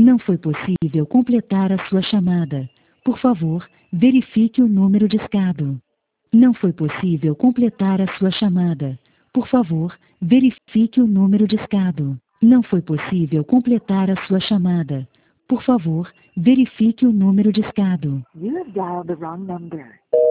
Não foi possível completar a sua chamada. Por favor, verifique o número discado. Não foi possível completar a sua chamada. Por favor, verifique o número discado. Não foi possível completar a sua chamada. Por favor, verifique o número discado. You have dialed the wrong number.